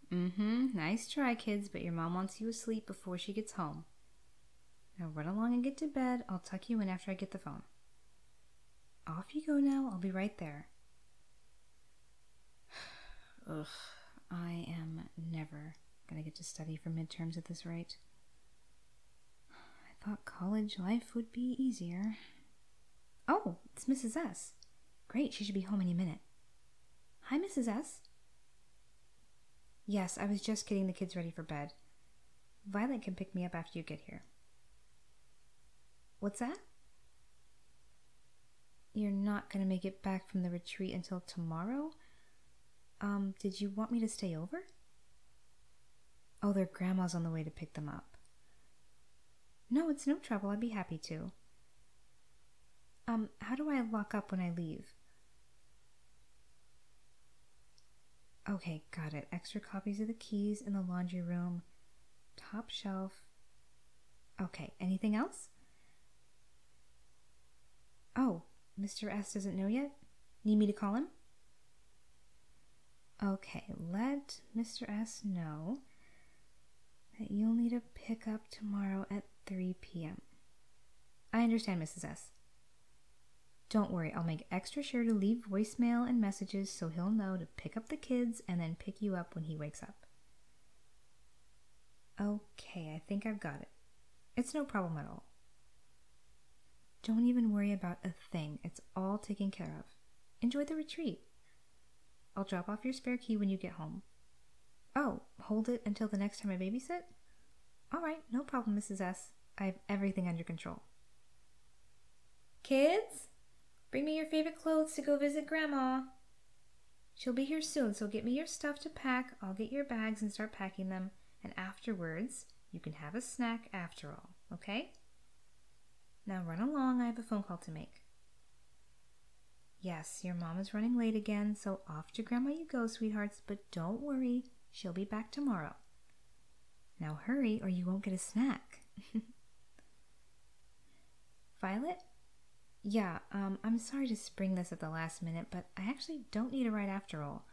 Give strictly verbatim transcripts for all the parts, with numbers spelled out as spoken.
Mm-hmm. Nice try, kids, but your mom wants you asleep before she gets home. Now run along and get to bed. I'll tuck you in after I get the phone. Off you go now. I'll be right there. Ugh, I am never gonna get to study for midterms at this rate. I thought college life would be easier. Oh, it's Missus S. Great, she should be home any minute. Hi, Missus S. Yes, I was just getting the kids ready for bed. Violet can pick me up after you get here. What's that? You're not going to make it back from the retreat until tomorrow? Um, did you want me to stay over? Oh, their grandma's on the way to pick them up. No, it's no trouble. I'd be happy to. Um, how do I lock up when I leave? Okay, got it. Extra copies of the keys in the laundry room. Top shelf. Okay, anything else? Oh, Mister S doesn't know yet? Need me to call him? Okay, let Mister S know that you'll need a pickup tomorrow at three p.m. I understand, Missus S. Don't worry, I'll make extra sure to leave voicemail and messages so he'll know to pick up the kids and then pick you up when he wakes up. Okay, I think I've got it. It's no problem at all. Don't even worry about a thing. It's all taken care of. Enjoy the retreat. I'll drop off your spare key when you get home. Oh, hold it until the next time I babysit? All right, no problem, Missus S. I have everything under control. Kids, bring me your favorite clothes to go visit Grandma. She'll be here soon, so get me your stuff to pack. I'll get your bags and start packing them. And afterwards, you can have a snack after all, okay? Now run along, I have a phone call to make. Yes, your mom is running late again, so off to Grandma you go, sweethearts, but don't worry, she'll be back tomorrow. Now hurry or you won't get a snack. Violet? Yeah, um, I'm sorry to spring this at the last minute, but I actually don't need a ride after all.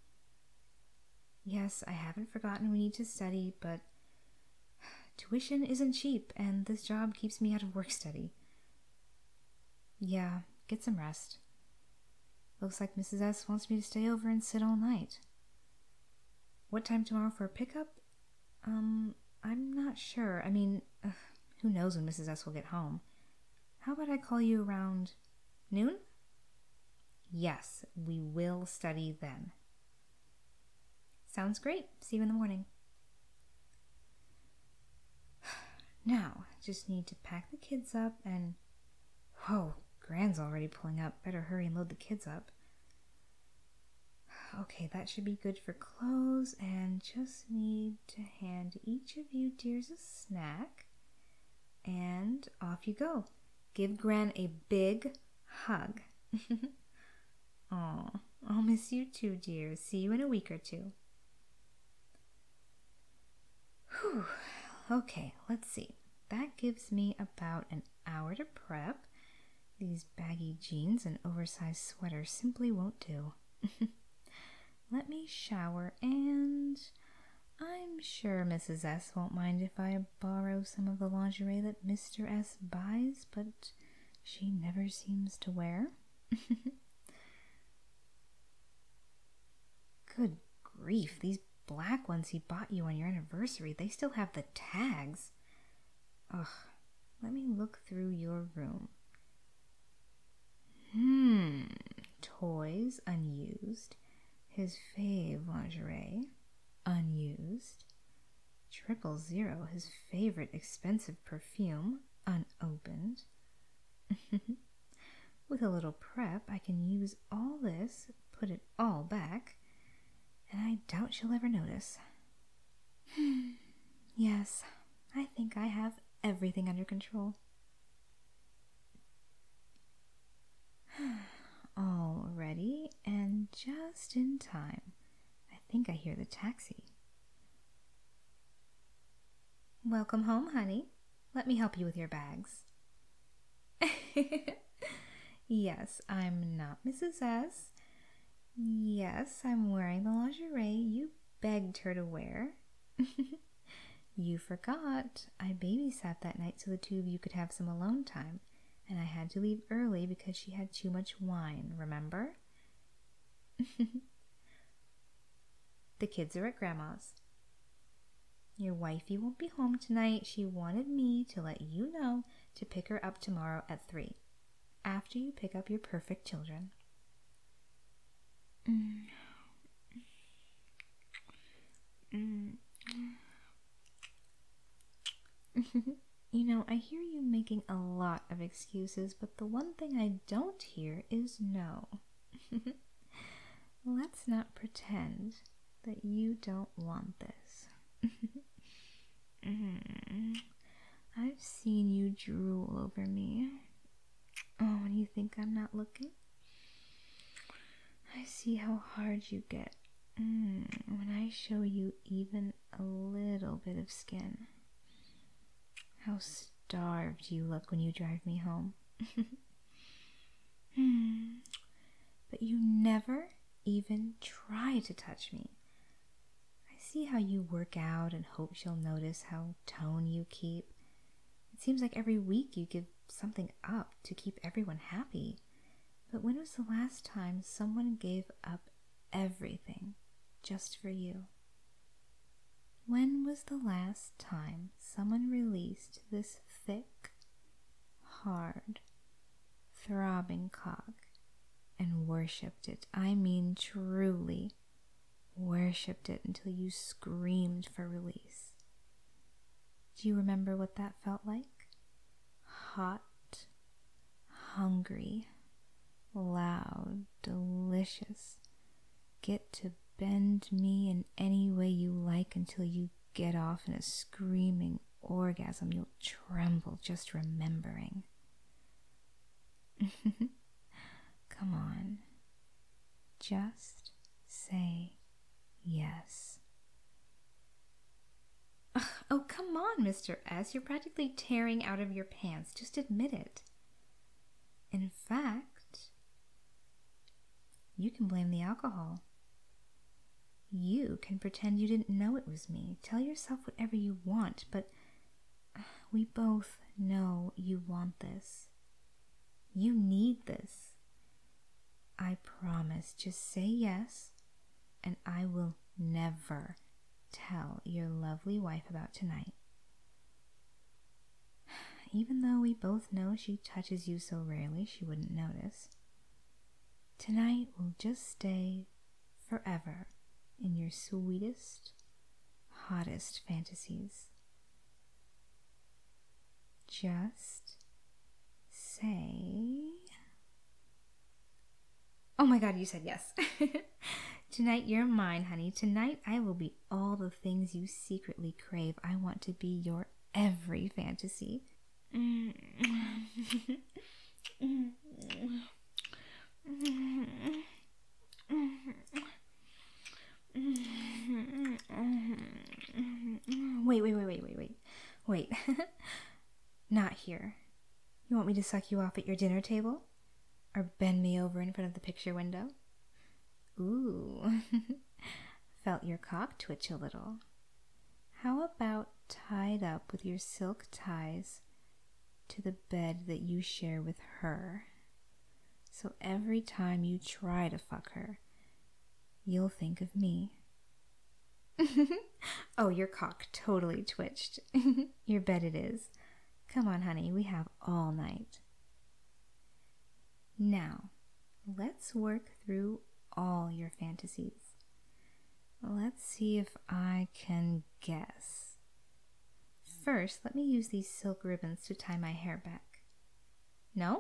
Yes, I haven't forgotten we need to study, but tuition isn't cheap, and this job keeps me out of work study. Yeah, get some rest. Looks like Missus S wants me to stay over and sit all night. What time tomorrow for a pickup? Um, I'm not sure. I mean, ugh, who knows when Missus S will get home. How about I call you around noon? Yes, we will study then. Sounds great. See you in the morning. Now, just need to pack the kids up and... Whoa, Gran's already pulling up. Better hurry and load the kids up. Okay, that should be good for clothes, and just need to hand each of you dears a snack. And off you go. Give Gran a big hug. Aw, I'll miss you too, dear. See you in a week or two. Whew. Okay, let's see. That gives me about an hour to prep. These baggy jeans and oversized sweaters simply won't do. Let me shower, and I'm sure Missus S won't mind if I borrow some of the lingerie that Mister S buys, but she never seems to wear. Good grief, these black ones he bought you on your anniversary, they still have the tags. Ugh, let me look through your room. Hmm, toys, unused. His fave lingerie, unused. Triple Zero, his favorite expensive perfume, unopened. With a little prep, I can use all this, put it all back, and I doubt she'll ever notice. Yes, I think I have everything under control. All ready, and just in time. I think I hear the taxi. Welcome home, honey. Let me help you with your bags. Yes, I'm not Missus S. Yes, I'm wearing the lingerie you begged her to wear. You forgot. I babysat that night so the two of you could have some alone time, and I had to leave early because she had too much wine, remember? The kids are at Grandma's. Your wifey won't be home tonight. She wanted me to let you know to pick her up tomorrow at three, after you pick up your perfect children. Mm. Mm. You know, I hear you making a lot of excuses, but the one thing I don't hear is no. Let's not pretend that you don't want this. Mm. I've seen you drool over me. Oh, and you think I'm not looking? I see how hard you get mm, when I show you even a little bit of skin. How starved you look when you drive me home. hmm. But you never even try to touch me. I see how you work out and hope she'll notice how tone you keep. It seems like every week you give something up to keep everyone happy. But when was the last time someone gave up everything just for you? When was the last time someone released this thick, hard, throbbing cock and worshipped it? I mean truly worshipped it until you screamed for release. Do you remember what that felt like? Hot, hungry, loud, delicious. Get to bend me in any way you like until you get off in a screaming orgasm you'll tremble just remembering. Come on. Just say yes. Ugh, oh, come on, Mister S. You're practically tearing out of your pants. Just admit it. In fact, you can blame the alcohol. You can pretend you didn't know it was me. Tell yourself whatever you want, but we both know you want this. You need this. I promise. Just say yes, and I will never tell your lovely wife about tonight. Even though we both know she touches you so rarely she wouldn't notice. Tonight will just stay forever in your sweetest, hottest fantasies. Just say... Oh my God, you said yes. Tonight you're mine, honey. Tonight I will be all the things you secretly crave. I want to be your every fantasy. Wait, wait, wait, wait, wait, wait. Wait. Not here. You want me to suck you off at your dinner table? Or bend me over in front of the picture window? Ooh. Felt your cock twitch a little. How about tied up with your silk ties to the bed that you share with her? So every time you try to fuck her, you'll think of me. Oh, your cock totally twitched. Your bed it is. Come on, honey, we have all night. Now, let's work through all your fantasies. Let's see if I can guess. First, let me use these silk ribbons to tie my hair back. No?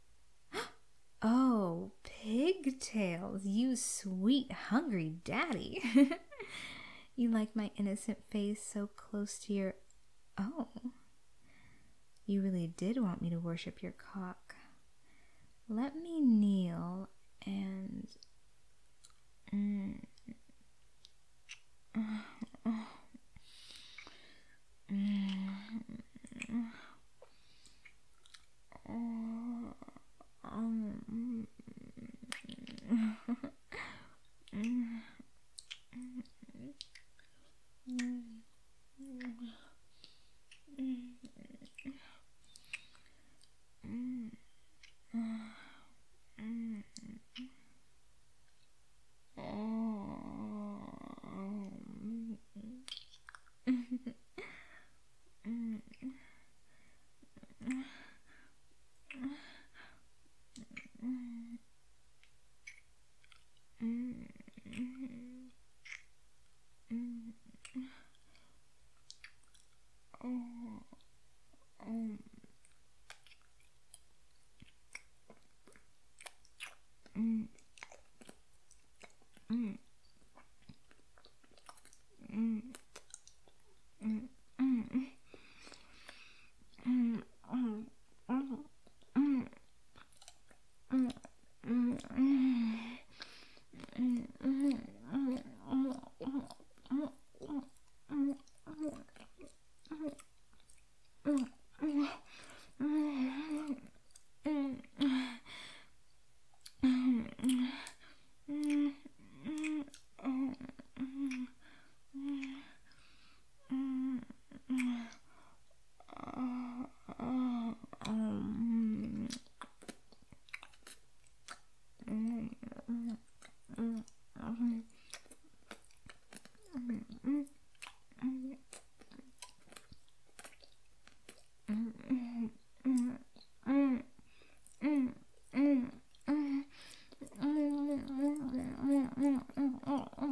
Oh, pigtails, you sweet, hungry daddy. You like my innocent face so close to your... Oh, you really did want me to worship your cock. Let me kneel and... Mm.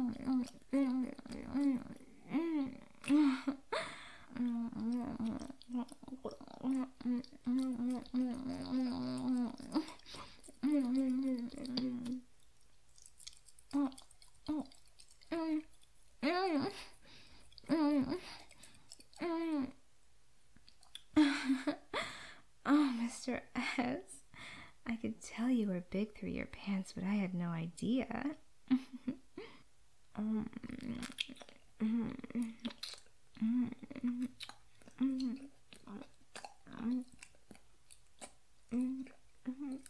Oh, Mister S, I could tell you were big through your pants, but I had no idea. um, mm, mm, mm, mm, mm, mm, mm,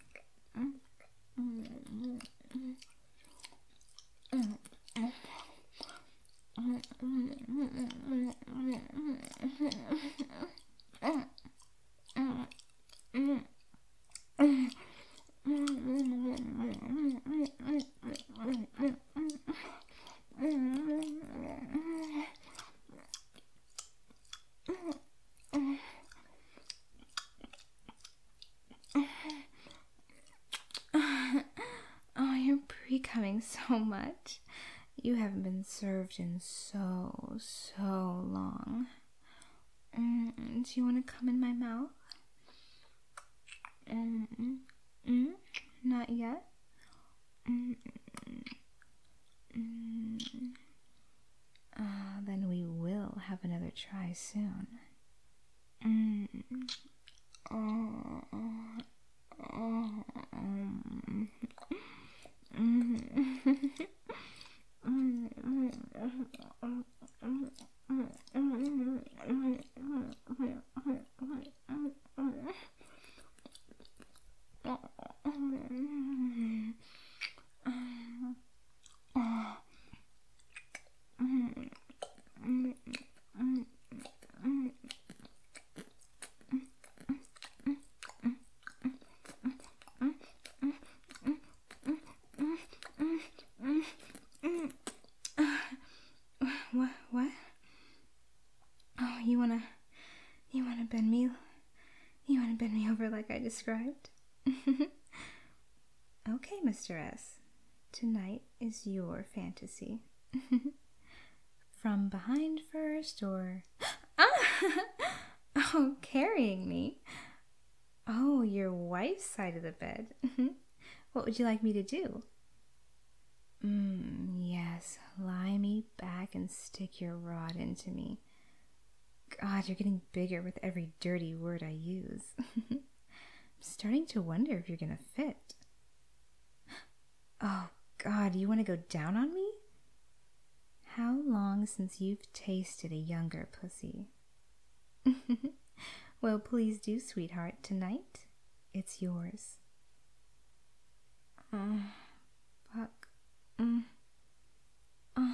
Oh, you're pre-coming so much. You haven't been served in so, so long. Mm, do you want to come in my mouth? Mm, mm, not yet? Mm, mm. Uh, then we will have another try soon. Mm. Oh, oh, um. What? What? Oh, you wanna, you wanna bend me, you wanna bend me over like I described? Okay, Mister S. Tonight is your fantasy. From behind first, or oh, carrying me. Oh, your wife's side of the bed. What would you like me to do? Mmm, yes, lie me back and stick your rod into me. God, you're getting bigger with every dirty word I use. I'm starting to wonder if you're gonna fit. Oh, God, you want to go down on me? How long since you've tasted a younger pussy? Well, please do, sweetheart. Tonight, it's yours. Oh, fuck. Mm. Oh.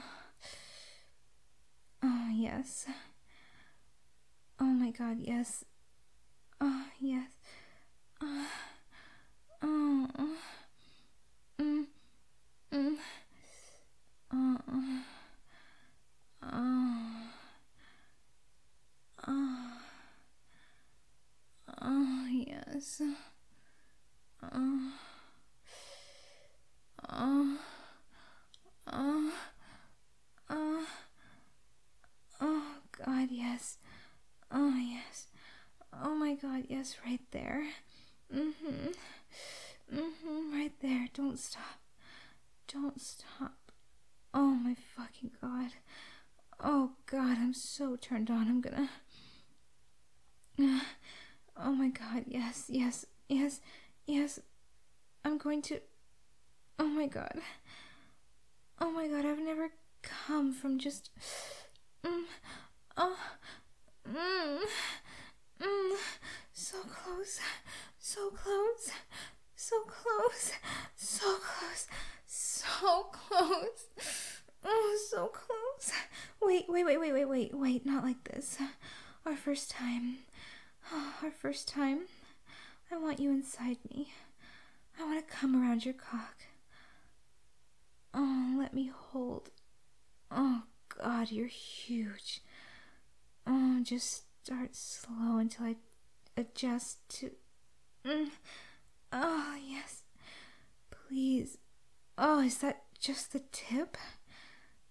Oh, yes. Oh my God, yes. Oh, yes. Oh. Oh. Mm. Mm. Oh. Oh. Oh. Oh, yes. Oh. Oh. Oh. Oh. Oh, God, yes. Oh, yes. Oh, my God, yes, right there. Mm-hmm. Mm-hmm, right there. Don't stop. Don't stop. Oh, my fucking God. Oh, God, I'm so turned on. I'm gonna... Oh, my God, yes, yes, yes, yes. I'm going to... Oh, my God. Oh, my God, I've never come from just... Mm. Oh... Mm. Mm. So close, so close, so close, so close, so close. Oh, so close. Wait, wait, wait, wait, wait, wait, wait, not like this. Our first time. Oh, our first time. I want you inside me. I want to come around your cock. Oh, let me hold. Oh, God, you're huge. Oh, just start slow until I adjust to... Mm. Oh, yes. Please. Oh, is that just the tip?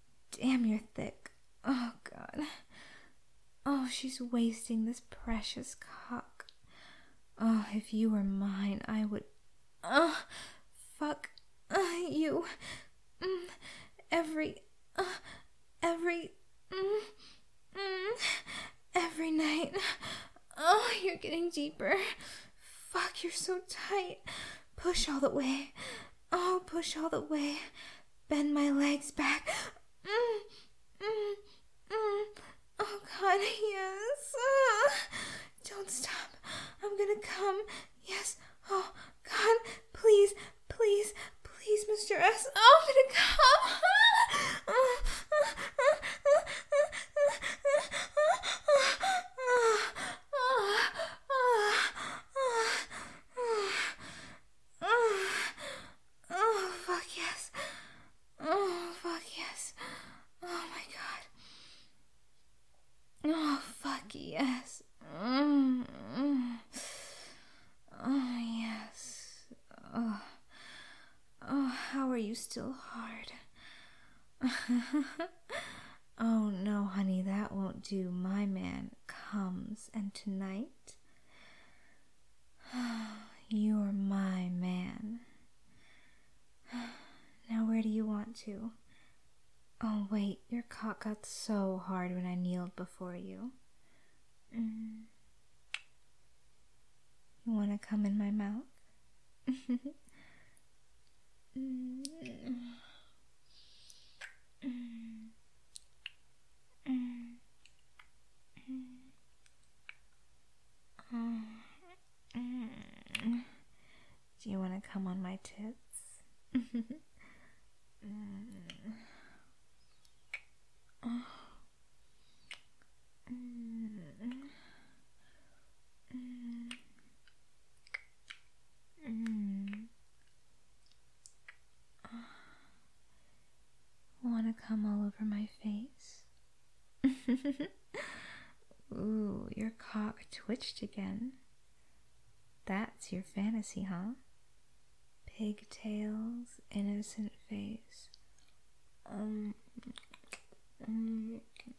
damn, you're thick. Oh, God. Oh, she's wasting this precious cock. Oh, if you were mine, I would... Oh, fuck uh, you. Mm, every... Uh, every... Mm, mm, every night. Oh, you're getting deeper. Fuck, you're so tight. Push all the way. Oh, push all the way. Bend my legs back. Mm, mm, mm. Oh, God, yes. Ah. Don't stop. I'm gonna come. Yes. Oh, God, please, please, please, Mister S. Oh, I'm gonna come. Oh, fuck yes. Oh, fuck yes. Oh, my God. Oh, fuck yes. Mm, mm. Oh, yes. Oh. Oh, how are you still hard? Oh, no, honey, that won't do. My man comes, and tonight, you're my man. Now, where do you want to? Oh, wait, your cock got so hard when I kneeled before you. Mm. You want to come in my mouth? mm. Mm. Mm. Mm. Mm. Do you want to come on my tits? mm. Oh. Mm. Mm. Mm. Want to come all over my face? Ooh, your cock twitched again. That's your fantasy, huh? Pigtails, innocent face. Um, mm,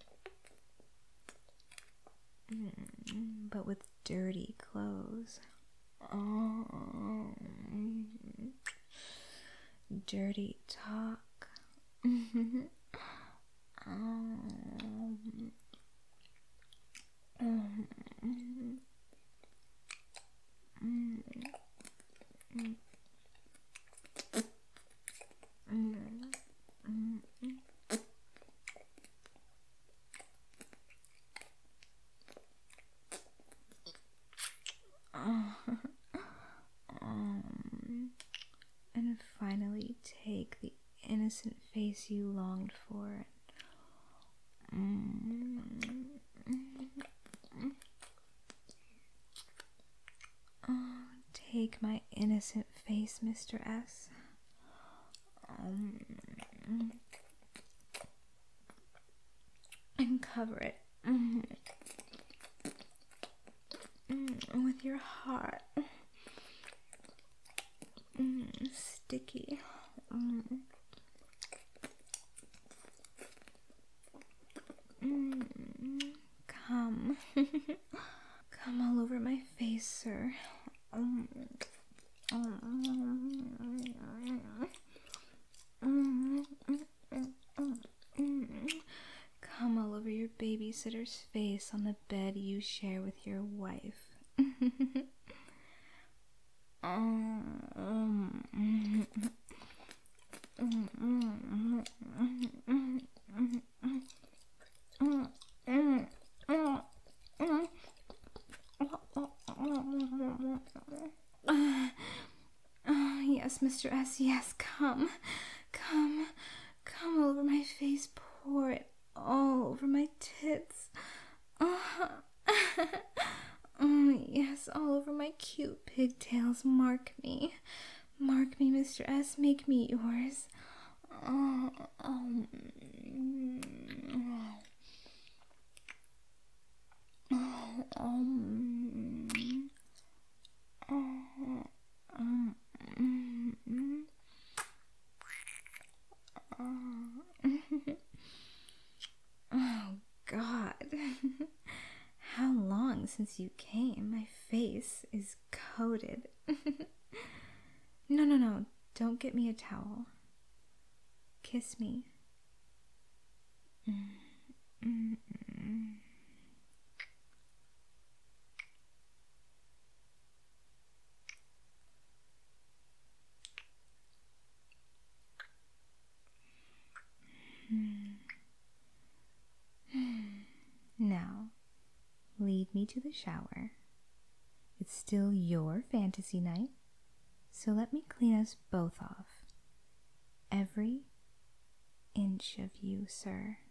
mm, but with dirty clothes. Oh, dirty talk. um, um, mm, mm, mm, mm, mm. Oh. um, and finally take the innocent face you longed for. Mm. Oh, take my innocent face, Mister S. Um, and cover it mm, mm, with your heart. Mm, sticky. Mm. Mm. Come. Come all over my face, sir. Mm. Mm. Mm. Mm. Come all over your babysitter's face on the bed you share with your wife. Yes, Mister S, yes, come, come, come all over my face, pour it all over my tits. Oh, oh yes, all over my cute pigtails. Mark me, mark me, Mister S, make me yours. Oh, um, oh, um, oh, um, God. How long since you came? My face is coated. No, no, no. Don't get me a towel. Kiss me. Mm-mm. Now, lead me to the shower. It's still your fantasy night, so let me clean us both off. Every inch of you, sir.